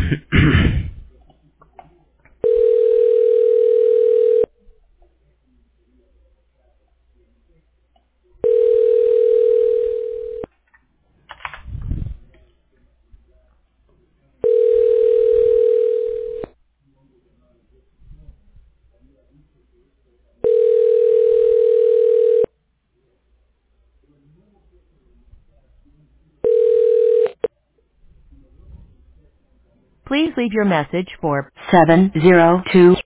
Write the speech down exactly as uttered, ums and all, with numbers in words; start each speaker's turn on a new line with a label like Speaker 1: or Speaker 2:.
Speaker 1: Please leave your message for seven zero two